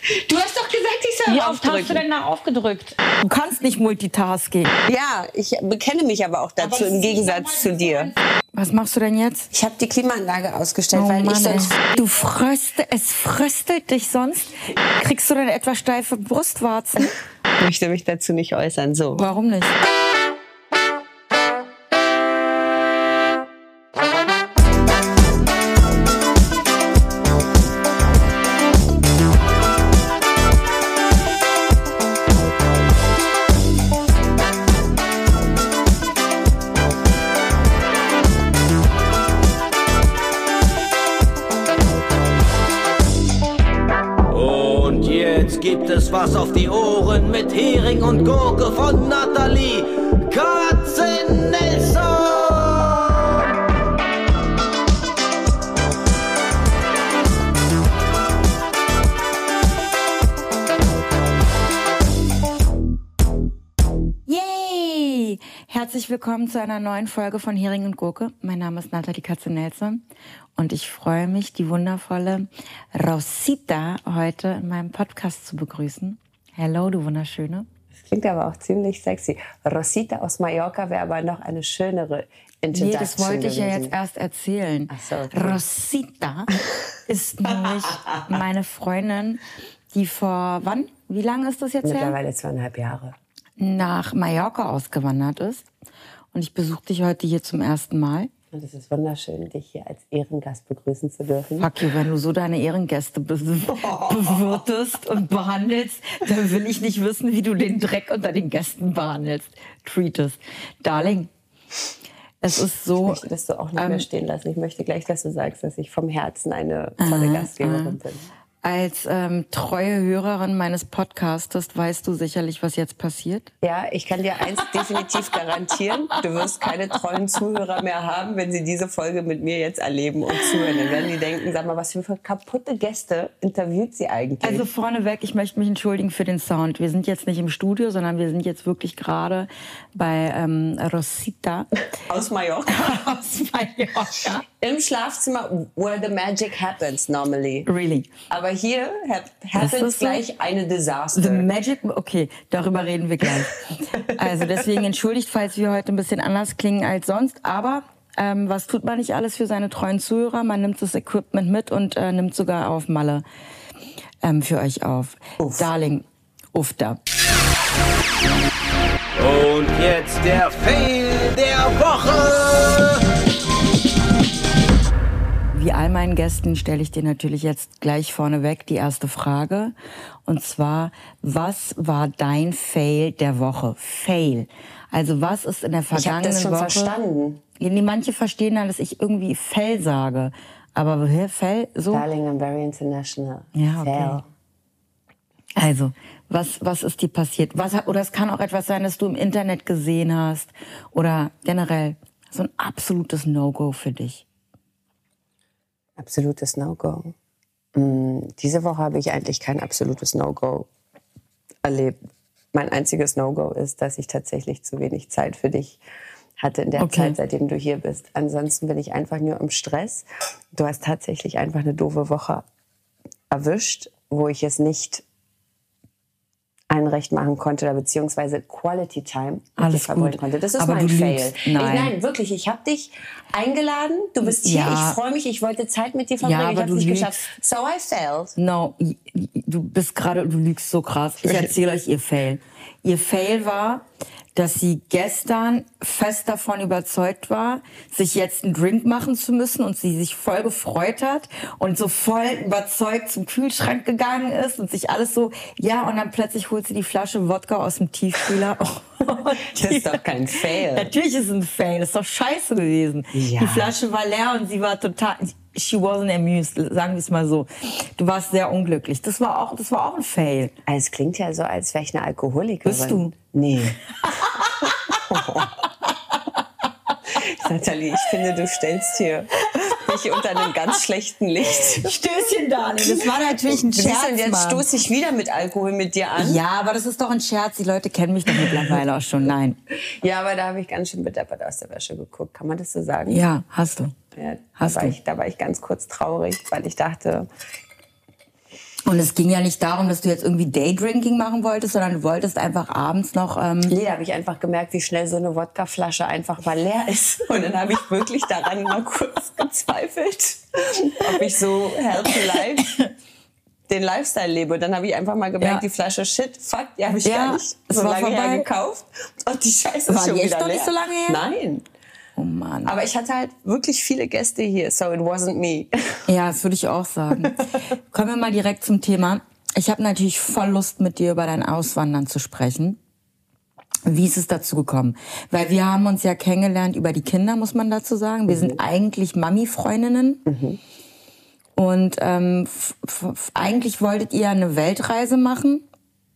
Du hast doch gesagt, ich soll Wie oft hast du denn da aufgedrückt? Du kannst nicht multitasking. Ja, ich bekenne mich aber auch dazu, im Gegensatz zu dir. Was machst du denn jetzt? Ich habe die Klimaanlage ausgestellt, Oh weil Mann, ich sonst... es fröstelt dich sonst. Kriegst du denn etwa steife Brustwarzen? Ich möchte mich dazu nicht äußern, so. Warum nicht? Gibt es was auf die Ohren mit Hering und Gurke von Nathalie Katzenelson? Yay! Herzlich willkommen zu einer neuen Folge von Hering und Gurke. Mein Name ist Nathalie Katzenelson und ich freue mich, die wundervolle Rosita heute in meinem Podcast zu begrüßen. Hello, du Wunderschöne. Das klingt aber auch ziemlich sexy. Rosita aus Mallorca wäre aber noch eine schönere Introduction. Nee, das wollte ich ja jetzt erst erzählen. Ach so, okay. Rosita ist nämlich meine Freundin, die wie lange ist das jetzt her? Mittlerweile 2,5 Jahre. Nach Mallorca ausgewandert ist. Und ich besuche dich heute hier zum ersten Mal. Und es ist wunderschön, dich hier als Ehrengast begrüßen zu dürfen. Fuck you, wenn du so deine Ehrengäste bewirtest und behandelst, dann will ich nicht wissen, wie du den Dreck unter den Gästen behandelst, treatest. Darling, es ist so... Ich möchte das so auch nicht mehr stehen lassen. Ich möchte gleich, dass du sagst, dass ich vom Herzen eine tolle Gastgeberin bin. Als treue Hörerin meines Podcastes weißt du sicherlich, was jetzt passiert. Ja, ich kann dir eins definitiv garantieren. Du wirst keine treuen Zuhörer mehr haben, wenn sie diese Folge mit mir jetzt erleben und zuhören. Dann werden die denken, sag mal, was für kaputte Gäste interviewt sie eigentlich? Also vorneweg, ich möchte mich entschuldigen für den Sound. Wir sind jetzt nicht im Studio, sondern wir sind jetzt wirklich gerade bei Rosita. Aus Mallorca. Aus Mallorca. Im Schlafzimmer, where the magic happens normally. Really. Aber hier happens gleich eine Disaster. The magic, okay, darüber reden wir gleich. Also deswegen entschuldigt, falls wir heute ein bisschen anders klingen als sonst. Aber was tut man nicht alles für seine treuen Zuhörer? Man nimmt das Equipment mit und nimmt sogar auf Malle für euch auf. Uff. Darling, uff da. Und jetzt der Fail der Woche! Wie all meinen Gästen stelle ich dir natürlich jetzt gleich vorneweg die erste Frage. Und zwar, was war dein Fail der Woche? Fail. Also was ist in der vergangenen Woche... Ich habe das schon verstanden. Nee, manche verstehen dann, dass ich irgendwie Fail sage. Aber Fail so... Darling, I'm very international. Ja, okay. Fail. Also, was ist dir passiert? Oder es kann auch etwas sein, das du im Internet gesehen hast. Oder generell so ein absolutes No-Go für dich. Absolutes No-Go. Diese Woche habe ich eigentlich kein absolutes No-Go erlebt. Mein einziges No-Go ist, dass ich tatsächlich zu wenig Zeit für dich hatte in der Zeit, seitdem du hier bist. Ansonsten bin ich einfach nur im Stress. Du hast tatsächlich einfach eine doofe Woche erwischt, wo ich es nicht einrecht machen konnte, oder beziehungsweise Quality Time mit dir verbringen konnte. Das ist aber mein Fail. Nein, wirklich, ich habe dich eingeladen, du bist hier, ich freue mich, ich wollte Zeit mit dir verbringen, ja, ich habe es nicht geschafft. So I failed. No, du lügst so krass. Ich erzähle euch ihr Fail. Ihr Fail war, dass sie gestern fest davon überzeugt war, sich jetzt einen Drink machen zu müssen und sie sich voll gefreut hat und so voll überzeugt zum Kühlschrank gegangen ist und sich alles so, ja, und dann plötzlich holt sie die Flasche Wodka aus dem Tiefkühler. Das ist doch kein Fail. Natürlich ist es ein Fail, das ist doch scheiße gewesen. Ja. Die Flasche war leer und sie war total... She wasn't amused, sagen wir es mal so. Du warst sehr unglücklich. Das war auch ein Fail. Es klingt ja so, als wäre ich eine Alkoholikerin. Bist du? Nee. Nathalie, ich finde, du stellst hier dich unter einem ganz schlechten Licht. Stößchen, Darling. Das war natürlich ein Scherz, Und jetzt Mann. stoße ich wieder mit Alkohol mit dir an. Ja, aber das ist doch ein Scherz. Die Leute kennen mich doch mittlerweile auch schon. Nein. Ja, aber da habe ich ganz schön bedeppert aus der Wäsche geguckt. Kann man das so sagen? Ja, hast du. Ja, Hast du. da war ich ganz kurz traurig, weil ich dachte... Und es ging ja nicht darum, dass du jetzt irgendwie Daydrinking machen wolltest, sondern du wolltest einfach abends noch... Nee, da habe ich einfach gemerkt, wie schnell so eine Wodkaflasche einfach mal leer ist. Und dann habe ich wirklich daran mal kurz gezweifelt, ob ich so healthy life den Lifestyle lebe. Und dann habe ich einfach mal gemerkt, die Flasche Shit, fuck, die habe ich gar nicht so lange her gekauft. Und die Scheiße ist schon wieder leer. Nicht so lange her? Nein. Oh Mann. Aber ich hatte halt wirklich viele Gäste hier, so it wasn't me. Ja, das würde ich auch sagen. Kommen wir mal direkt zum Thema. Ich habe natürlich voll Lust, mit dir über dein Auswandern zu sprechen. Wie ist es dazu gekommen? Weil wir haben uns ja kennengelernt über die Kinder, muss man dazu sagen. Wir sind eigentlich Mami-Freundinnen. Und eigentlich wolltet ihr eine Weltreise machen.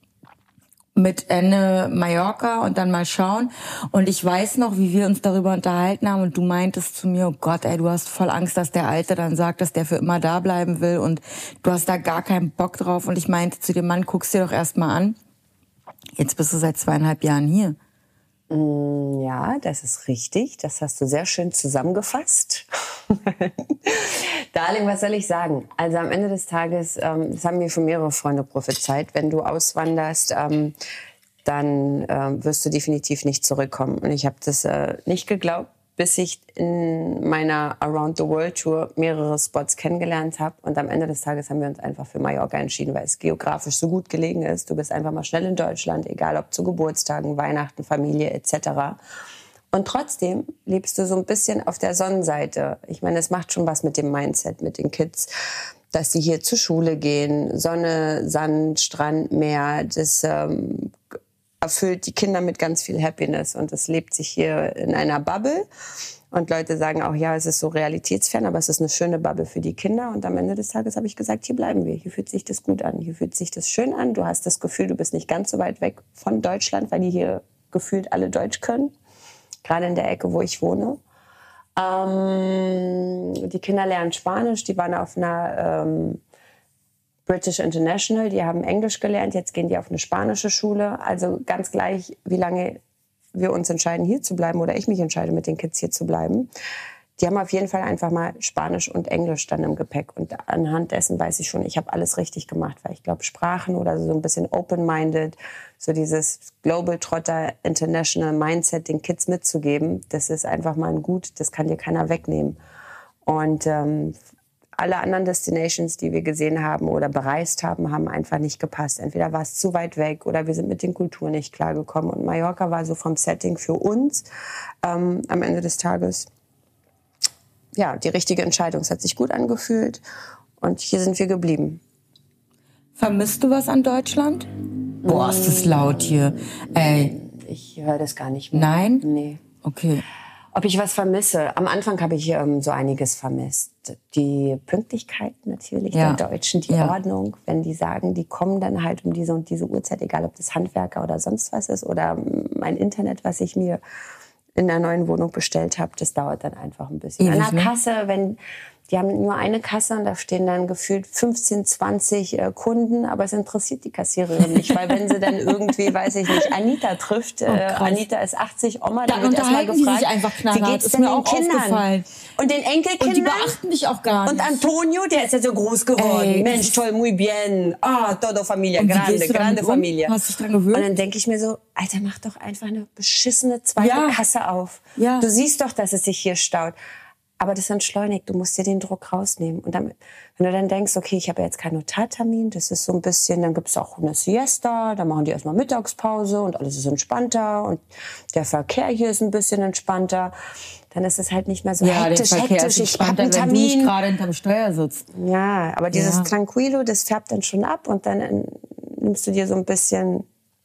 Mit Ende Mallorca und dann mal schauen. Und ich weiß noch, wie wir uns darüber unterhalten haben und du meintest zu mir, oh Gott, ey, du hast voll Angst, dass der Alte dann sagt, dass der für immer da bleiben will und du hast da gar keinen Bock drauf. Und ich meinte zu dem Mann, guck's dir doch erst mal an. Jetzt bist du seit 2,5 Jahren hier. Ja, das ist richtig. Das hast du sehr schön zusammengefasst. Darling, was soll ich sagen? Also am Ende des Tages, das haben mir schon mehrere Freunde prophezeit, wenn du auswanderst, dann wirst du definitiv nicht zurückkommen. Und ich habe das nicht geglaubt, bis ich in meiner Around the World Tour mehrere Spots kennengelernt habe. Und am Ende des Tages haben wir uns einfach für Mallorca entschieden, weil es geografisch so gut gelegen ist. Du bist einfach mal schnell in Deutschland, egal ob zu Geburtstagen, Weihnachten, Familie etc. Und trotzdem lebst du so ein bisschen auf der Sonnenseite. Ich meine, es macht schon was mit dem Mindset, mit den Kids, dass sie hier zur Schule gehen. Sonne, Sand, Strand, Meer, das erfüllt die Kinder mit ganz viel Happiness. Und es lebt sich hier in einer Bubble. Und Leute sagen auch, ja, es ist so realitätsfern, aber es ist eine schöne Bubble für die Kinder. Und am Ende des Tages habe ich gesagt, hier bleiben wir. Hier fühlt sich das gut an. Hier fühlt sich das schön an. Du hast das Gefühl, du bist nicht ganz so weit weg von Deutschland, weil die hier gefühlt alle Deutsch können. Gerade in der Ecke, wo ich wohne. Die Kinder lernen Spanisch. Die waren auf einer British International. Die haben Englisch gelernt. Jetzt gehen die auf eine spanische Schule. Also ganz gleich, wie lange wir uns entscheiden, hier zu bleiben oder ich mich entscheide, mit den Kids hier zu bleiben. Die haben auf jeden Fall einfach mal Spanisch und Englisch dann im Gepäck. Und anhand dessen weiß ich schon, ich habe alles richtig gemacht. Weil ich glaube, Sprachen oder so ein bisschen open-minded, so dieses Global Trotter International Mindset den Kids mitzugeben, das ist einfach mal ein Gut, das kann dir keiner wegnehmen. Und alle anderen Destinations, die wir gesehen haben oder bereist haben, haben einfach nicht gepasst. Entweder war es zu weit weg oder wir sind mit den Kulturen nicht klargekommen. Und Mallorca war so vom Setting für uns am Ende des Tages ja, die richtige Entscheidung. Es hat sich gut angefühlt und hier sind wir geblieben. Vermisst du was an Deutschland? Boah, ist das laut hier. Ey. Ich höre das gar nicht mehr. Nein? Nee. Okay. Ob ich was vermisse? Am Anfang habe ich so einiges vermisst. Die Pünktlichkeit natürlich der Deutschen, die Ordnung. Wenn die sagen, die kommen dann halt um diese und diese Uhrzeit, egal ob das Handwerker oder sonst was ist oder mein Internet, was ich mir in der neuen Wohnung bestellt habe, das dauert dann einfach ein bisschen. Ewig, an der Kasse, die haben nur eine Kasse und da stehen dann gefühlt 15, 20 Kunden, aber es interessiert die Kassiererin nicht, weil wenn sie dann irgendwie, weiß ich nicht, Anita trifft, Anita ist 80, Oma, dann wird erstmal gefragt, wie geht's denn den Kindern? Und den Enkelkindern? Und die beachten dich auch gar nicht. Und Antonio, der ist ja so groß geworden. Mensch, toll, muy bien. Todo familia, grande familia. Hast du dich dran gewöhnt? Und dann denke ich mir so, Alter, mach doch einfach eine beschissene zweite Kasse auf. Ja. Du siehst doch, dass es sich hier staut. Aber das entschleunigt, du musst dir den Druck rausnehmen. Und dann, wenn du dann denkst, okay, ich habe ja jetzt keinen Notartermin, das ist so ein bisschen, dann gibt es auch eine Siesta, dann machen die erstmal Mittagspause und alles ist entspannter und der Verkehr hier ist ein bisschen entspannter. Dann ist es halt nicht mehr so hektisch, ich habe einen Termin. Wenn du gerade hinterm Steuer sitzt. Ja, aber dieses Tranquilo, das färbt dann schon ab und dann nimmst du dir so ein bisschen,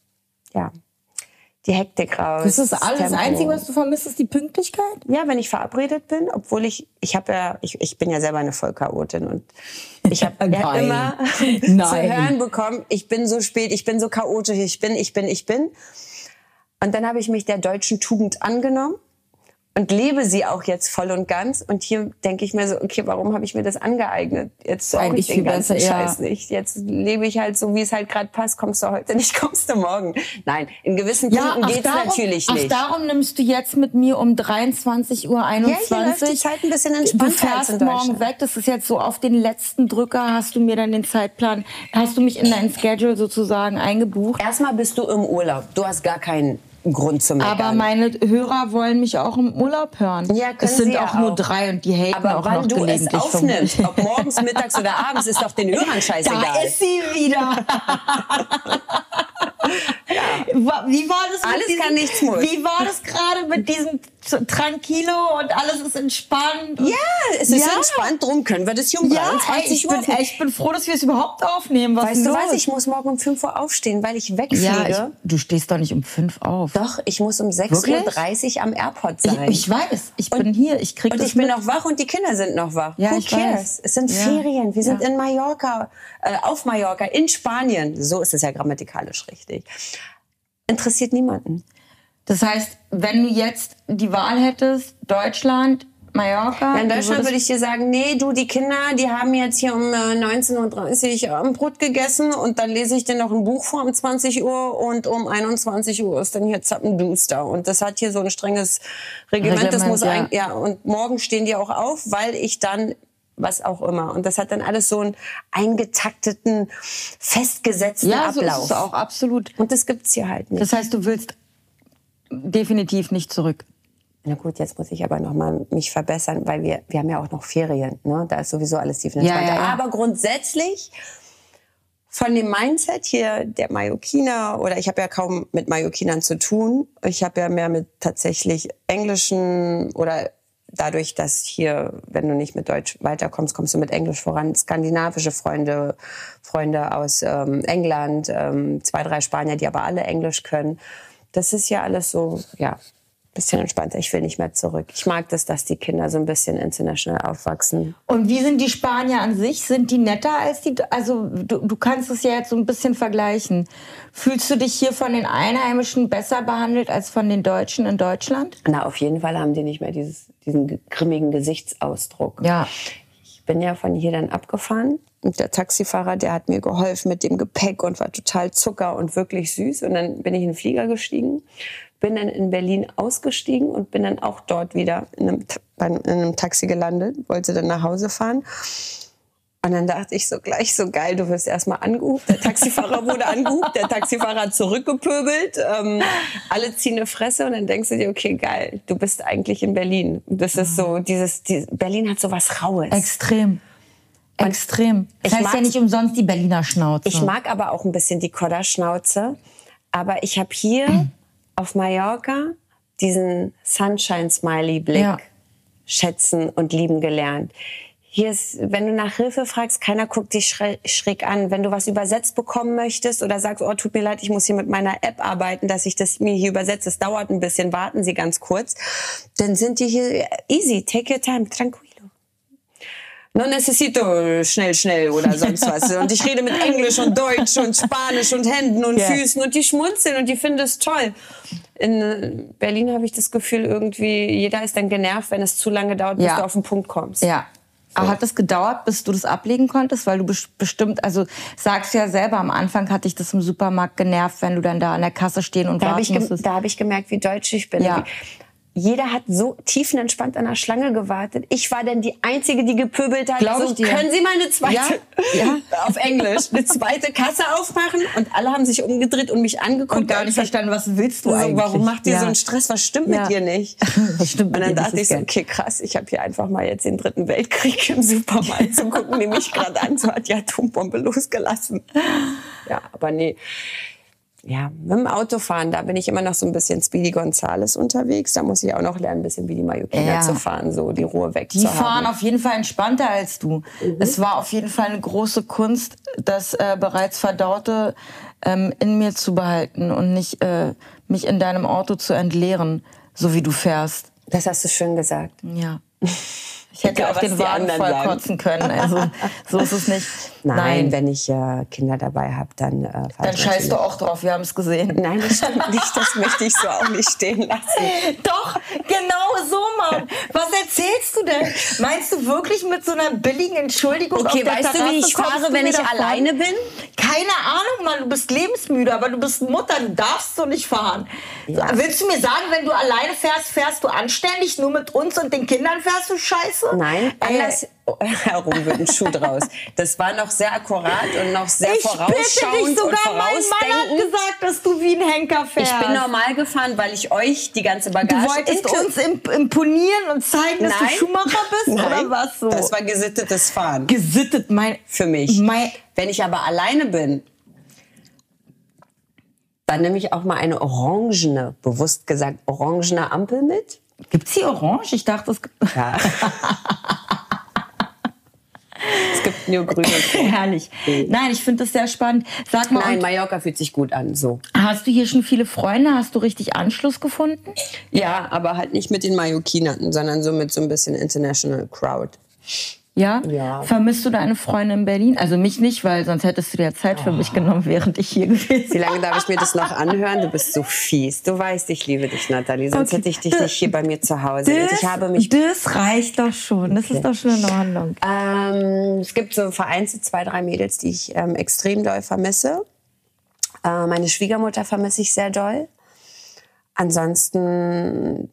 die Hektik raus. Das ist alles. Das Einzige, was du vermisst, ist die Pünktlichkeit? Ja, wenn ich verabredet bin, obwohl ich bin ja selber eine Vollchaotin und ich habe ja immer zu hören bekommen, ich bin so spät, ich bin so chaotisch, ich bin. Und dann habe ich mich der deutschen Tugend angenommen und lebe sie auch jetzt voll und ganz. Und hier denke ich mir so, okay, warum habe ich mir das angeeignet? Jetzt brauche ich den ganzen Scheiß nicht. Jetzt lebe ich halt so, wie es halt gerade passt. Kommst du heute nicht, kommst du morgen. Nein, in gewissen Punkten geht's natürlich nicht. Ach, darum nimmst du jetzt mit mir um 23:21 Uhr. Ja, hier läuft die Zeit ein bisschen entspannter. Du fährst morgen weg, das ist jetzt so auf den letzten Drücker, hast du mir dann den Zeitplan, hast du mich in dein Schedule sozusagen eingebucht? Erstmal bist du im Urlaub. Du hast gar keinen Grund zum Meckern. Aber meine Hörer wollen mich auch im Urlaub hören. Ja, es sind auch nur 3 und die haten aber auch noch gelegentlich. Aber wann du es aufnimmst, ob morgens, mittags oder abends, ist doch den Hörern scheißegal. Da ist sie wieder. Ja. Wie war das? Alles kann, nichts muss. Wie war das gerade mit diesem Tranquilo und alles ist entspannt? Ja, es ist entspannt, drum können wir das hier um 23 Uhr. Ich bin froh, dass wir es überhaupt aufnehmen. Weißt du was, ich muss morgen um 5 Uhr aufstehen, weil ich wegfliege. Ja, du stehst doch nicht um 5 auf. Doch, ich muss um 6:30 Uhr am Airport sein. Ich weiß, ich bin hier, ich krieg das und ich bin noch wach und die Kinder sind noch wach. Ja, Who ich cares? weiß. Es sind Ferien, wir sind in Mallorca, auf Mallorca, in Spanien. So ist es ja grammatikalisch richtig. Interessiert niemanden. Das heißt, wenn du jetzt die Wahl hättest, Deutschland, Mallorca... Ja, in Deutschland würde ich dir sagen, nee, du, die Kinder, die haben jetzt hier um 19:30 Uhr Abendbrot gegessen und dann lese ich dir noch ein Buch vor um 20 Uhr und um 21 Uhr ist dann hier Zappenduster. Und das hat hier so ein strenges Regiment, das muss und morgen stehen die auch auf, weil ich dann was auch immer. Und das hat dann alles so einen eingetakteten, festgesetzten Ablauf. Ja, so ist es auch, absolut. Und das gibt's hier halt nicht. Das heißt, du willst definitiv nicht zurück. Na gut, jetzt muss ich aber noch mal mich verbessern, weil wir haben ja auch noch Ferien. Ne? Da ist sowieso alles tief entspannter. Ja. Aber grundsätzlich von dem Mindset hier der Mallorquiner, oder ich habe ja kaum mit Mallorquinern zu tun. Ich habe ja mehr mit tatsächlich englischen oder dadurch, dass hier, wenn du nicht mit Deutsch weiterkommst, kommst du mit Englisch voran. Skandinavische Freunde aus England, 2, 3 Spanier, die aber alle Englisch können. Das ist ja alles so, bisschen entspannter. Ich will nicht mehr zurück. Ich mag das, dass die Kinder so ein bisschen international aufwachsen. Und wie sind die Spanier an sich? Sind die netter als die? Also du kannst es ja jetzt so ein bisschen vergleichen. Fühlst du dich hier von den Einheimischen besser behandelt als von den Deutschen in Deutschland? Na, auf jeden Fall haben die nicht mehr diesen grimmigen Gesichtsausdruck. Ja. Ich bin ja von hier dann abgefahren. Und der Taxifahrer, der hat mir geholfen mit dem Gepäck und war total Zucker und wirklich süß. Und dann bin ich in den Flieger gestiegen, bin dann in Berlin ausgestiegen und bin dann auch dort wieder in einem Taxi gelandet, wollte dann nach Hause fahren. Und dann dachte ich so gleich, so geil, du wirst erstmal angehupt. Der Taxifahrer wurde angehupt, der Taxifahrer hat zurückgepöbelt. Alle ziehen eine Fresse und dann denkst du dir, okay, geil, du bist eigentlich in Berlin. Das ist so, Berlin hat so was Raues. Extrem. Extrem. Das heißt ja nicht umsonst die Berliner Schnauze. Ich mag aber auch ein bisschen die Kodder-Schnauze. Aber ich habe hier auf Mallorca diesen Sunshine-Smiley-Blick schätzen und lieben gelernt. Hier ist, wenn du nach Hilfe fragst, keiner guckt dich schräg an. Wenn du was übersetzt bekommen möchtest oder sagst, oh, tut mir leid, ich muss hier mit meiner App arbeiten, dass ich das mir hier übersetze, es dauert ein bisschen, warten Sie ganz kurz, dann sind die hier easy, take your time, tranquilo. No necesito schnell oder sonst was. Und ich rede mit Englisch und Deutsch und Spanisch und Händen und Füßen und die schmunzeln und die finden es toll. In Berlin habe ich das Gefühl, irgendwie jeder ist dann genervt, wenn es zu lange dauert, bis du auf den Punkt kommst. Ja. So. Hat es gedauert, bis du das ablegen konntest? Weil du bestimmt, also sagst du ja selber, am Anfang hat dich das im Supermarkt genervt, wenn du dann da an der Kasse stehen und warten musstest. Da habe ich gemerkt, wie deutsch ich bin. Ja. Jeder hat so tiefenentspannt an der Schlange gewartet. Ich war dann die Einzige, die gepöbelt hat. Glaub ich dir. Können Sie mal eine zweite, auf Englisch, eine zweite Kasse aufmachen? Und alle haben sich umgedreht und mich angeguckt. Und gar nicht verstanden, was willst du eigentlich? Warum macht ihr so einen Stress? Was stimmt mit dir nicht? Was stimmt mit und dann dir dachte ich so, okay, krass, ich habe hier einfach mal jetzt den 3. Weltkrieg im Supermarkt zu gucken, nehme ich gerade an, so hat die Atombombe losgelassen. Ja, aber nee. Ja, mit dem Autofahren, da bin ich immer noch so ein bisschen Speedy Gonzales unterwegs. Da muss ich auch noch lernen, ein bisschen wie die Mallorquiner zu fahren, so die Ruhe wegzuhaben. Die fahren auf jeden Fall entspannter als du. Es war auf jeden Fall eine große Kunst, das bereits Verdaute in mir zu behalten und nicht mich in deinem Auto zu entleeren, so wie du fährst. Das hast du schön gesagt. Ja. Ich hätte auch den Wagen voll kotzen können. Also so ist es nicht. Nein, wenn ich Kinder dabei habe, dann Dann scheißt du auch drauf, wir haben es gesehen. Nein, das stimmt nicht. Das möchte ich so auch nicht stehen lassen. Doch, genau so, Mann. Was erzählst du denn? Meinst du wirklich mit so einer billigen Entschuldigung Okay, auf der weißt Terrasse du, wie ich fahre, wenn ich alleine bin? Keine Ahnung, Mann. Du bist lebensmüde, aber du bist Mutter. Du darfst so nicht fahren. Ja. Willst du mir sagen, wenn du alleine fährst du anständig? Nur mit uns und den Kindern fährst du scheiße? Nein, anders herum wird ein Schuh draus. Das war noch sehr akkurat und noch sehr vorausschauend dich, sogar und vorausdenkend. Mein Mann hat gesagt, dass du wie ein Henker fährst. Ich bin normal gefahren, weil ich euch die ganze Bagage... Du wolltest uns imponieren und zeigen, dass du Schuhmacher bist? Nein, oder was so? Das war gesittetes Fahren. Gesittet, für mich. Wenn ich aber alleine bin, dann nehme ich auch mal eine orangene, bewusst gesagt orangene Ampel mit. Gibt's hier orange? Ich dachte, es gibt... Ja. Es gibt nur grün und rot. Herrlich. Nein, ich finde das sehr spannend. Sag mal, Nein, Mallorca fühlt sich gut an, so. Hast du hier schon viele Freunde? Hast du richtig Anschluss gefunden? Ja, aber halt nicht mit den Mallorquinern, sondern so mit so ein bisschen international crowd. Ja? Ja. Vermisst du deine Freunde in Berlin? Also mich nicht, weil sonst hättest du dir Zeit für mich genommen, während ich hier gewesen Wie lange darf ich mir das noch anhören? Du bist so fies. Du weißt, ich liebe dich, Nathalie. Sonst hätte ich dich nicht hier bei mir zu Hause. Das reicht doch schon. Das ist doch schon in Ordnung. Es gibt so vereinzelt 2, 3 Mädels, die ich extrem doll vermisse. Meine Schwiegermutter vermisse ich sehr doll. Ansonsten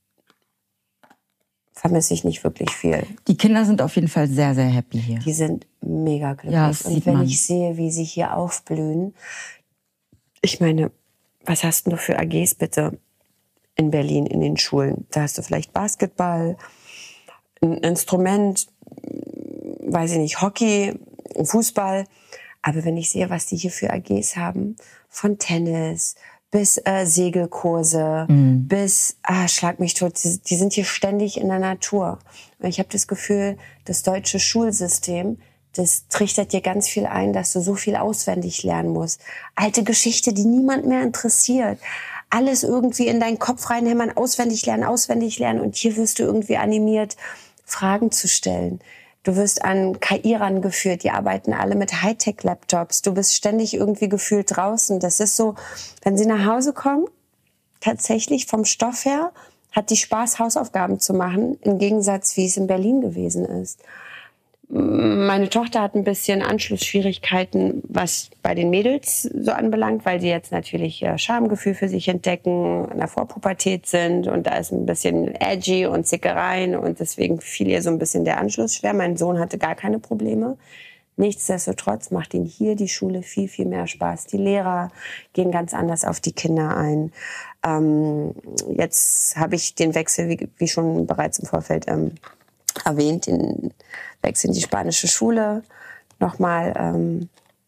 vermisse ich nicht wirklich viel. Die Kinder sind auf jeden Fall sehr, sehr happy hier. Die sind mega glücklich. Ja, das und wenn ich sehe, wie sie hier aufblühen, ich meine, was hast denn du für AGs bitte in Berlin in den Schulen? Da hast du vielleicht Basketball, ein Instrument, weiß ich nicht, Hockey, Fußball. Aber wenn ich sehe, was die hier für AGs haben, von Tennis bis Segelkurse, bis, schlag mich tot, die sind hier ständig in der Natur. Und ich habe das Gefühl, das deutsche Schulsystem, das trichtert dir ganz viel ein, dass du so viel auswendig lernen musst. Alte Geschichte, die niemand mehr interessiert. Alles irgendwie in deinen Kopf reinhämmern, auswendig lernen. Und hier wirst du irgendwie animiert, Fragen zu stellen. Du wirst an KI rangeführt, die arbeiten alle mit Hightech-Laptops. Du bist ständig irgendwie gefühlt draußen. Das ist so, wenn sie nach Hause kommen, tatsächlich vom Stoff her, hat die Spaß, Hausaufgaben zu machen, im Gegensatz, wie es in Berlin gewesen ist. Meine Tochter hat ein bisschen Anschlussschwierigkeiten, was bei den Mädels so anbelangt, weil sie jetzt natürlich Schamgefühl für sich entdecken, in der Vorpubertät sind und da ist ein bisschen edgy und Zickereien und deswegen fiel ihr so ein bisschen der Anschluss schwer. Mein Sohn hatte gar keine Probleme. Nichtsdestotrotz macht ihm hier die Schule viel, viel mehr Spaß. Die Lehrer gehen ganz anders auf die Kinder ein. Jetzt habe ich den Wechsel, wie schon bereits im Vorfeld erwähnt, den Wechsel in die spanische Schule. Nochmal,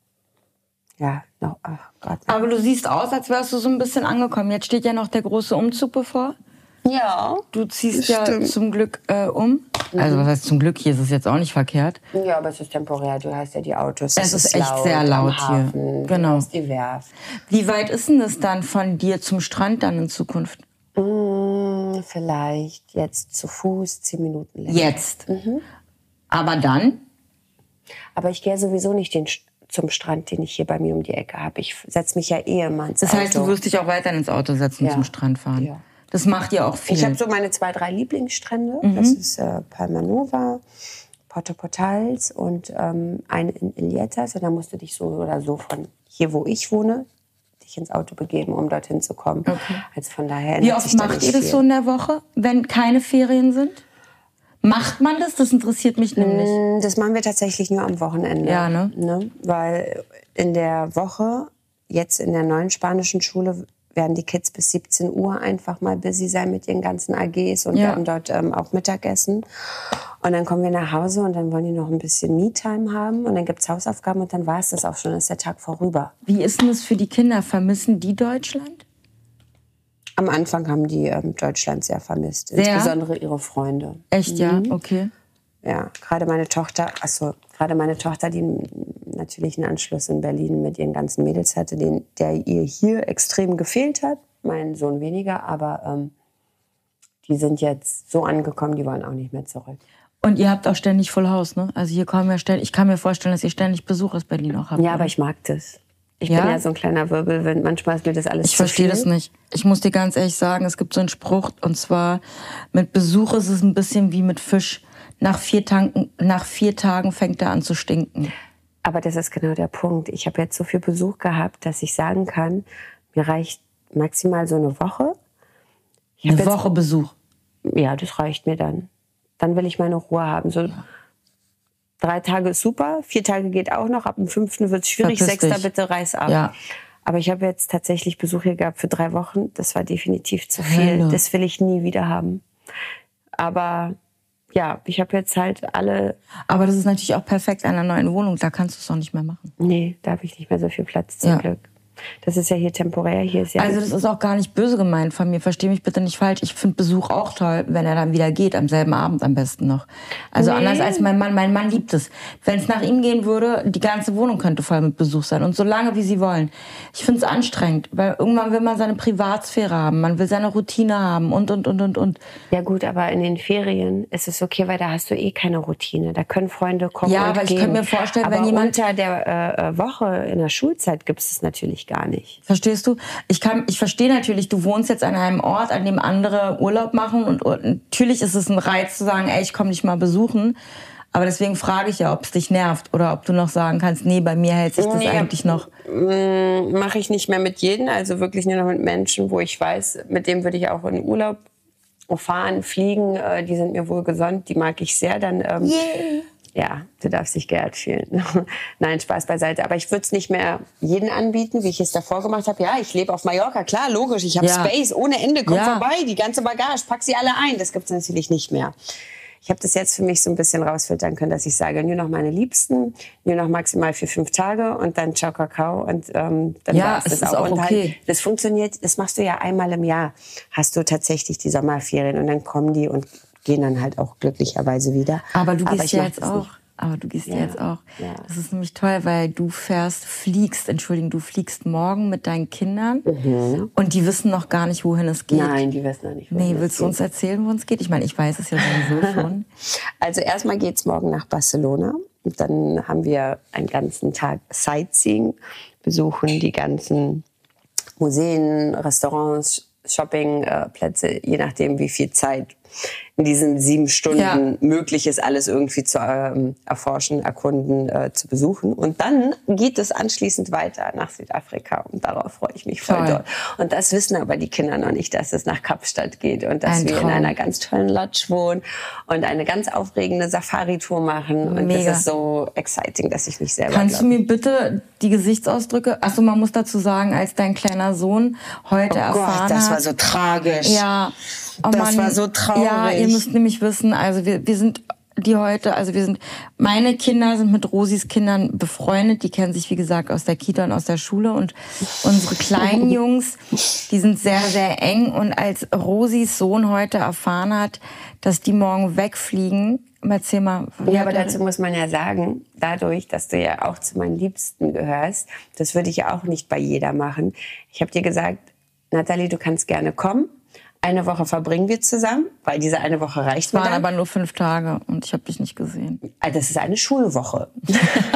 Aber du siehst aus, als wärst du so ein bisschen angekommen. Jetzt steht ja noch der große Umzug bevor. Ja. Du ziehst ja zum Glück um. Also was heißt zum Glück? Hier ist es jetzt auch nicht verkehrt. Ja, aber es ist temporär. Du hast ja die Autos. Es ist echt sehr laut hier. Genau. Du hast die Werft. Wie weit ist denn das dann von dir zum Strand dann in Zukunft? Vielleicht jetzt zu Fuß 10 Minuten länger. Jetzt? Aber dann? Aber ich gehe sowieso nicht zum Strand, den ich hier bei mir um die Ecke habe. Ich setze mich ja immer ins Das heißt, Auto. du wirst dich auch weiter ins Auto setzen und zum Strand fahren? Ja. Das macht dir auch viel. Ich habe so meine 2, 3 Lieblingsstrände. Das ist Palma Nova, Porto Portals und eine in Illietas. Und da musst du dich so oder so von hier, wo ich wohne, dich ins Auto begeben, um dorthin zu kommen. Okay. Also von daher. Wie oft macht ihr das so in der Woche, wenn keine Ferien sind? Macht man das? Das interessiert mich nämlich. Das machen wir tatsächlich nur am Wochenende. Ja, ne? Weil in der Woche, jetzt in der neuen spanischen Schule, werden die Kids bis 17 Uhr einfach mal busy sein mit ihren ganzen AGs und werden dort auch Mittagessen. Und dann kommen wir nach Hause und dann wollen die noch ein bisschen Me-Time haben und dann gibt's Hausaufgaben und dann war es das auch schon, ist der Tag vorüber. Wie ist denn das für die Kinder? Vermissen die Deutschland? Am Anfang haben die Deutschland sehr vermisst, insbesondere ihre Freunde. Echt, ja? Okay. Ja, gerade meine Tochter, die natürlich einen Anschluss in Berlin mit ihren ganzen Mädels hatte, der ihr hier extrem gefehlt hat. Mein Sohn weniger, aber die sind jetzt so angekommen, die wollen auch nicht mehr zurück. Und ihr habt auch ständig Full House, ne? Also hier kommen ja ständig, ich kann mir vorstellen, dass ihr ständig Besuch aus Berlin auch habt. Ja, aber ich mag das. Ich bin ja so ein kleiner Wirbelwind. Manchmal ist mir das alles zu viel. Ich verstehe das nicht. Ich muss dir ganz ehrlich sagen, es gibt so einen Spruch, und zwar, mit Besuch ist es ein bisschen wie mit Fisch. Nach 4 Tagen fängt er an zu stinken. Aber das ist genau der Punkt. Ich habe jetzt so viel Besuch gehabt, dass ich sagen kann, mir reicht maximal so eine Woche. Eine Woche Besuch? Ja, das reicht mir dann. Dann will ich meine Ruhe haben. So 3 Tage ist super, 4 Tage geht auch noch. Ab dem 5. wird es schwierig, 6. bitte reiß ab. Ja. Aber ich habe jetzt tatsächlich Besuch hier gehabt für 3 Wochen. Das war definitiv zu viel. Das will ich nie wieder haben. Aber ja, ich habe jetzt halt alle... Aber das ist natürlich auch perfekt an einer neuen Wohnung. Da kannst du es doch nicht mehr machen. Nee, da habe ich nicht mehr so viel Platz, zum Glück. Das ist ja hier temporär. Hier ist ja also das ist auch gar nicht böse gemeint von mir. Versteh mich bitte nicht falsch. Ich finde Besuch auch toll, wenn er dann wieder geht, am selben Abend am besten noch. Also anders als mein Mann. Mein Mann liebt es. Wenn es nach ihm gehen würde, die ganze Wohnung könnte voll mit Besuch sein. Und so lange, wie sie wollen. Ich finde es anstrengend, weil irgendwann will man seine Privatsphäre haben. Man will seine Routine haben und. Ja gut, aber in den Ferien ist es okay, weil da hast du eh keine Routine. Da können Freunde kommen und aber gehen. Ich könnte mir vorstellen, aber wenn jemand... unter der Woche in der Schulzeit gibt es natürlich gar nicht. Verstehst du? Ich verstehe natürlich, du wohnst jetzt an einem Ort, an dem andere Urlaub machen und natürlich ist es ein Reiz zu sagen, ey, ich komme dich mal besuchen. Aber deswegen frage ich ja, ob es dich nervt oder ob du noch sagen kannst, nee, bei mir hält sich das eigentlich noch. Mache ich nicht mehr mit jedem, also wirklich nur noch mit Menschen, wo ich weiß, mit dem würde ich auch in Urlaub fahren, fliegen, die sind mir wohlgesonnen, die mag ich sehr, dann ja, du darfst dich geehrt fühlen. Nein, Spaß beiseite. Aber ich würde es nicht mehr jeden anbieten, wie ich es davor gemacht habe. Ja, ich lebe auf Mallorca, klar, logisch. Ich habe Space ohne Ende. Komm vorbei, die ganze Bagage, pack sie alle ein. Das gibt es natürlich nicht mehr. Ich habe das jetzt für mich so ein bisschen rausfiltern können, dass ich sage, nur noch meine Liebsten, nur noch maximal für 5 Tage und dann ciao, Kakao. Und dann war es das auch. Und okay. Halt, das funktioniert, das machst du ja einmal im Jahr. Hast du tatsächlich die Sommerferien und dann kommen die und gehen dann halt auch glücklicherweise wieder. Aber du gehst ja jetzt auch. Ja. Das ist nämlich toll, weil du fliegst morgen mit deinen Kindern und die wissen noch gar nicht, wohin es geht. Nein, die wissen noch nicht, wohin es geht. Willst du uns erzählen, wo es geht? Ich meine, ich weiß es ja sowieso schon. Also erstmal geht's morgen nach Barcelona und dann haben wir einen ganzen Tag Sightseeing, besuchen die ganzen Museen, Restaurants, Shoppingplätze, je nachdem, wie viel Zeit in diesen 7 Stunden möglich ist, alles irgendwie zu erforschen, erkunden, zu besuchen. Und dann geht es anschließend weiter nach Südafrika. Und darauf freue ich mich voll doll. Und das wissen aber die Kinder noch nicht, dass es nach Kapstadt geht und dass wir in einer ganz tollen Lodge wohnen und eine ganz aufregende Safari-Tour machen. Und das ist so exciting, dass ich mich selber Kannst du mir bitte die Gesichtsausdrücke, achso, man muss dazu sagen, als dein kleiner Sohn heute erfahren hat. Das war so tragisch. Ja. Oh das war so traurig. Ja, ihr müsst nämlich wissen, also wir sind meine Kinder sind mit Rosis Kindern befreundet, die kennen sich, wie gesagt, aus der Kita und aus der Schule und unsere kleinen Jungs, die sind sehr, sehr eng und als Rosis Sohn heute erfahren hat, dass die morgen wegfliegen, erzähl mal. Ja, aber dazu muss man ja sagen, dadurch, dass du ja auch zu meinen Liebsten gehörst, das würde ich ja auch nicht bei jeder machen. Ich habe dir gesagt, Nathalie, du kannst gerne kommen. Eine Woche verbringen wir zusammen, weil diese eine Woche reicht mir dann. Es waren aber nur 5 Tage und ich habe dich nicht gesehen. Also das ist eine Schulwoche. Und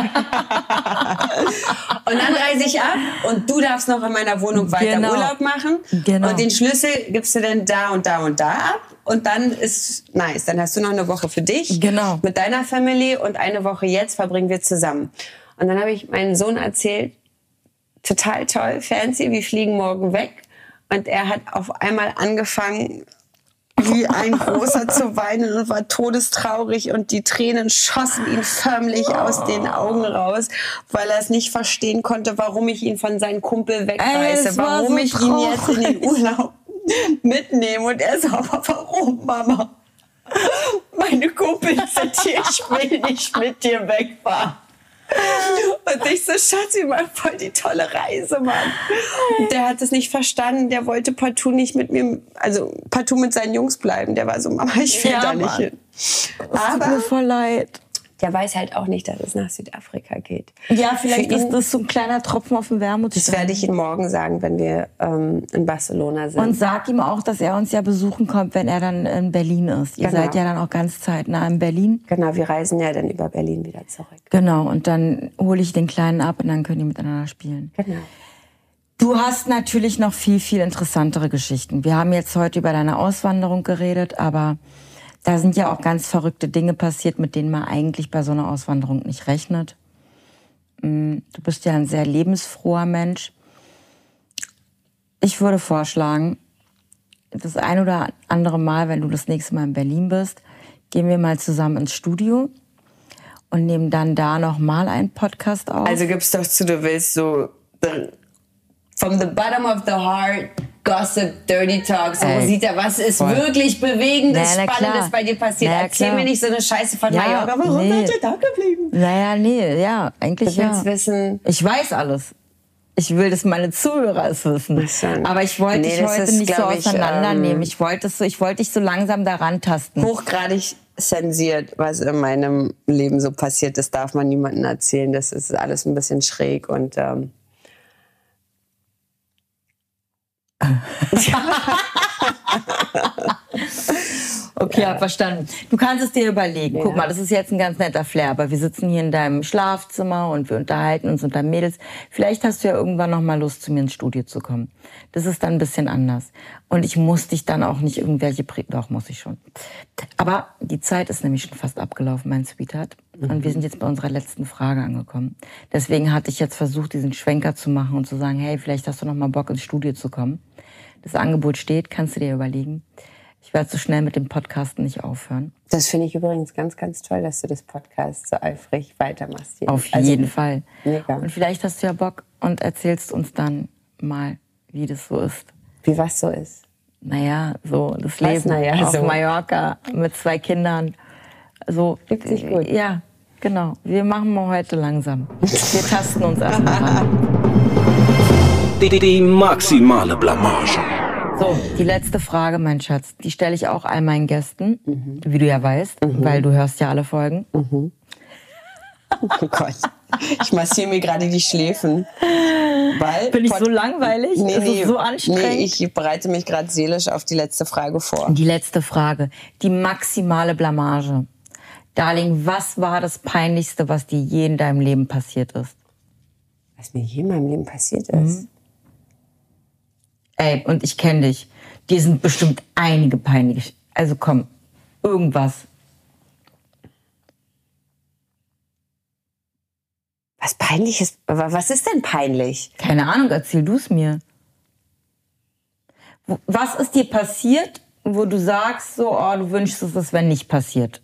dann reise ich ab und du darfst noch in meiner Wohnung weiter Urlaub machen. Genau. Und den Schlüssel gibst du dann da und da und da ab. Und dann ist nice. Dann hast du noch eine Woche für dich mit deiner Family und eine Woche jetzt verbringen wir zusammen. Und dann habe ich meinen Sohn erzählt, total toll, fancy, wir fliegen morgen weg. Und er hat auf einmal angefangen, wie ein Großer zu weinen und war todestraurig. Und die Tränen schossen ihm förmlich aus den Augen raus, weil er es nicht verstehen konnte, warum ich ihn von seinem Kumpel wegreiße, warum ich ihn jetzt in den Urlaub mitnehme. Und er so, aber warum, Mama? Meine Kumpels sind hier, ich will nicht mit dir wegfahren. Und ich so, Schatz, wir machen voll die tolle Reise, Mann. Und der hat es nicht verstanden, der wollte partout nicht mit mir, also partout mit seinen Jungs bleiben. Der war so, Mama, ich will da nicht hin. Aber tut mir voll leid. der weiß halt auch nicht, dass es nach Südafrika geht. Ja, vielleicht ist das so ein kleiner Tropfen auf dem Wermutstein. Das werde ich ihm morgen sagen, wenn wir in Barcelona sind. Und sag ihm auch, dass er uns ja besuchen kommt, wenn er dann in Berlin ist. Ihr seid ja dann auch ganz zeitnah in Berlin. Genau, wir reisen ja dann über Berlin wieder zurück. Genau, und dann hole ich den Kleinen ab und dann können die miteinander spielen. Genau. Du hast natürlich noch viel, viel interessantere Geschichten. Wir haben jetzt heute über deine Auswanderung geredet, aber da sind ja auch ganz verrückte Dinge passiert, mit denen man eigentlich bei so einer Auswanderung nicht rechnet. Du bist ja ein sehr lebensfroher Mensch. Ich würde vorschlagen, das ein oder andere Mal, wenn du das nächste Mal in Berlin bist, gehen wir mal zusammen ins Studio und nehmen dann da noch mal einen Podcast auf. Also gib's doch zu, du willst so from the bottom of the heart, Gossip, Dirty Talk, so Rosita, was ist wirklich Bewegendes, Spannendes bei dir passiert? Erzähl mir nicht so eine Scheiße von Mallorca. Warum seid ihr da geblieben? Eigentlich du willst wissen. Ich weiß alles. Ich will, dass meine Zuhörer es wissen. Aber ich wollte dich heute nicht so auseinandernehmen. Ich wollte dich so langsam daran tasten. Hochgradig zensiert, was in meinem Leben so passiert, das darf man niemandem erzählen. Das ist alles ein bisschen schräg und okay, hab verstanden. Du kannst es dir überlegen. Guck mal, das ist jetzt ein ganz netter Flair, aber wir sitzen hier in deinem Schlafzimmer und wir unterhalten uns unter Mädels. Vielleicht hast du ja irgendwann noch mal Lust, zu mir ins Studio zu kommen. Das ist dann ein bisschen anders. Und ich muss dich dann auch nicht doch, muss ich schon. Aber die Zeit ist nämlich schon fast abgelaufen, mein Sweetheart. Und wir sind jetzt bei unserer letzten Frage angekommen. Deswegen hatte ich jetzt versucht, diesen Schwenker zu machen und zu sagen, hey, vielleicht hast du noch mal Bock, ins Studio zu kommen. Das Angebot steht, kannst du dir überlegen. Ich werde so schnell mit dem Podcasten nicht aufhören. Das finde ich übrigens ganz, ganz toll, dass du das Podcast so eifrig weitermachst. Auf jeden Fall. Mega. Und vielleicht hast du ja Bock und erzählst uns dann mal, wie das so ist. Wie was so ist? Naja, so das Leben auf Mallorca mit 2 Kindern. So, fühlt sich gut. Ja, genau. Wir machen mal heute langsam. Wir tasten uns erstmal ran. Die maximale Blamage. So, die letzte Frage, mein Schatz, die stelle ich auch all meinen Gästen, wie du ja weißt, weil du hörst ja alle Folgen. Oh Gott, ich massiere mir gerade die Schläfen. Bin ich so langweilig? Nee, ist es so anstrengend? Nee, ich bereite mich gerade seelisch auf die letzte Frage vor. Die letzte Frage, die maximale Blamage. Darling, was war das Peinlichste, was dir je in deinem Leben passiert ist? Was mir je in meinem Leben passiert ist? Ey, und ich kenne dich. Dir sind bestimmt einige peinlich. Also komm, irgendwas. Was Peinliches? Was ist denn peinlich? Keine Ahnung, erzähl du es mir. Was ist dir passiert, wo du sagst, so, oh, du wünschst es, das wäre nicht passiert?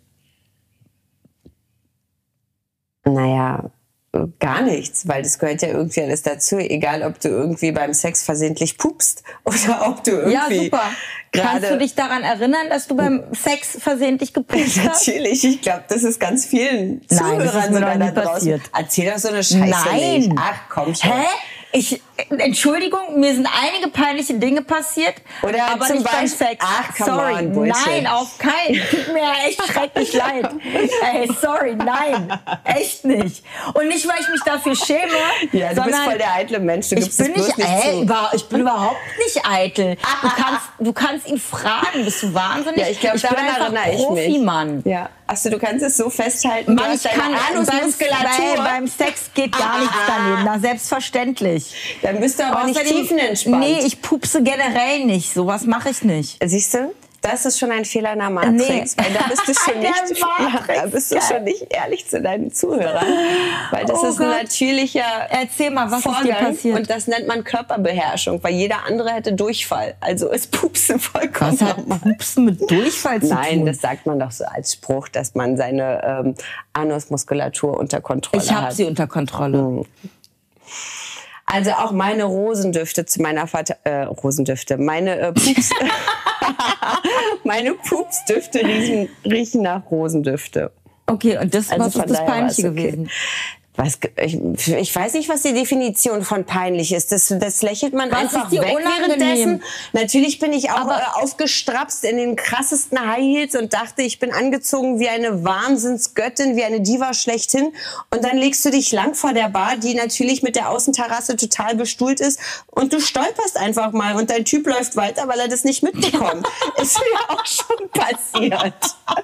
Naja, gar nichts, weil das gehört ja irgendwie alles dazu. Egal, ob du irgendwie beim Sex versehentlich pupst oder ob du irgendwie... Ja, super. Kannst du dich daran erinnern, dass du beim Sex versehentlich gepupst hast? Natürlich, ich glaube, das ist ganz vielen Zuhörern sogar da draußen. Erzähl doch so eine Scheiße nicht. Ach, komm schon. Hä? Entschuldigung, mir sind einige peinliche Dinge passiert, oder aber zum nicht beim Beispiel, Sex. Ach, come sorry, on, Bullshit. nein, auf keinen. Tut mir echt schrecklich leid. Ey, sorry, nein, echt nicht. Und nicht, weil ich mich dafür schäme, ja, du sondern bist voll der eitle Mensch. Du gibst es bloß nicht zu. Ich bin überhaupt nicht eitel. Du kannst ihn fragen, bist du wahnsinnig? Ja, ich glaube, daran erinnere ich mich. Profi-Mann. Ja. Achso, du kannst es so festhalten, Mann, ich kann beim Sex geht gar nichts daneben. Na, selbstverständlich. Dann bist du aber nicht tiefenentspannt. Nee, ich pupse generell nicht. Sowas mache ich nicht. Siehst du? Das ist schon ein Fehler in der Matrix, weil da bist du schon nicht ehrlich zu deinen Zuhörern, weil das ist ein natürlicher Erzähl mal, was Vorgang ist dir passiert? Und das nennt man Körperbeherrschung, weil jeder andere hätte Durchfall. Also ist Pupsen vollkommen Was hat Pupsen mit Durchfall zu tun? Nein, das sagt man doch so als Spruch, dass man seine Anusmuskulatur unter Kontrolle hat. Ich habe sie unter Kontrolle. Also auch meine Rosendüfte zu meiner meine meine Pupsdüfte riechen nach Rosendüfte. Okay, und das, was ist das Peinliche gewesen? Ich weiß nicht, was die Definition von peinlich ist. Das lächelt man einfach weg währenddessen. Natürlich bin ich auch aufgestrapst in den krassesten High Heels und dachte, ich bin angezogen wie eine Wahnsinnsgöttin, wie eine Diva schlechthin. Und dann legst du dich lang vor der Bar, die natürlich mit der Außenterrasse total bestuhlt ist. Und du stolperst einfach mal und dein Typ läuft weiter, weil er das nicht mitbekommt. Ist mir auch schon passiert.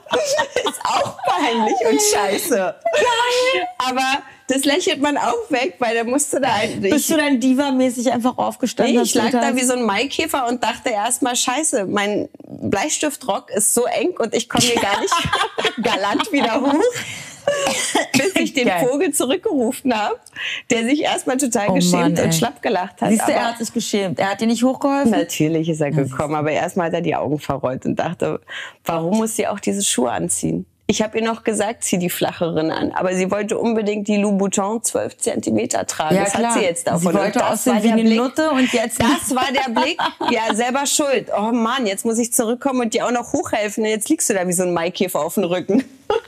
Ist auch peinlich und scheiße. Aber das lächelt man auch weg, weil da musste da Bist du dann diva-mäßig einfach aufgestanden? Nee, ich lag da wie so ein Maikäfer und dachte erstmal, scheiße, mein Bleistiftrock ist so eng und ich komme hier gar nicht galant wieder hoch. Bis ich den Vogel zurückgerufen habe, der sich erstmal total geschämt und schlapp gelacht hat. Siehst du, er hat sich geschämt. Er hat dir nicht hochgeholfen? Natürlich ist er gekommen, aber erstmal hat er die Augen verrollt und dachte, warum muss sie auch diese Schuhe anziehen? Ich habe ihr noch gesagt, zieh die flacheren an. Aber sie wollte unbedingt die Louboutin 12 Zentimeter tragen. Ja, das klar. hat sie jetzt davon. Sie wollte aussehen wie eine Nutte und jetzt... Das war der Blick. Ja, selber schuld. Oh Mann, jetzt muss ich zurückkommen und dir auch noch hochhelfen. Jetzt liegst du da wie so ein Maikäfer auf dem Rücken.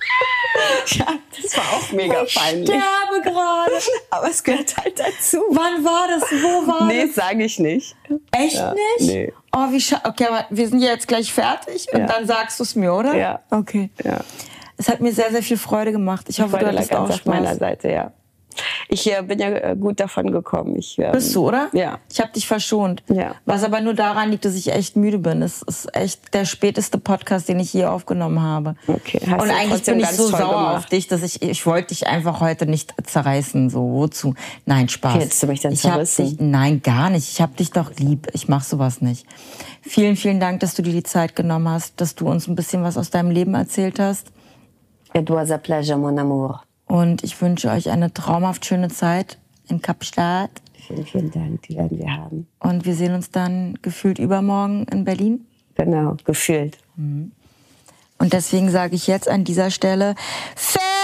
Ja, das war auch mega peinlich. Ich sterbe gerade. Aber es gehört halt dazu. Wann war das? Wo war das? Nee, sage ich nicht. Echt nicht? Nee. Oh, wie okay, aber wir sind ja jetzt gleich fertig und dann sagst du es mir, oder? Ja. Okay. Ja. Es hat mir sehr, sehr viel Freude gemacht. Ich hoffe, du hattest auch Spaß. Auf meiner Seite, ja. Ich bin ja gut davon gekommen. Bist du, oder? Ja. Ich habe dich verschont. Ja. Was aber nur daran liegt, dass ich echt müde bin. Es ist echt der späteste Podcast, den ich je aufgenommen habe. Okay. Und eigentlich bin ich so sauer auf dich, dass ich wollte dich einfach heute nicht zerreißen. So, wozu? Nein, Spaß. Hättest du mich dann zerrissen? Nein, gar nicht. Ich hab dich doch lieb. Ich mach sowas nicht. Vielen, vielen Dank, dass du dir die Zeit genommen hast, dass du uns ein bisschen was aus deinem Leben erzählt hast. It was a pleasure, mon amour. Und ich wünsche euch eine traumhaft schöne Zeit in Kapstadt. Vielen, vielen Dank, die werden wir haben. Und wir sehen uns dann gefühlt übermorgen in Berlin. Genau, gefühlt. Und deswegen sage ich jetzt an dieser Stelle,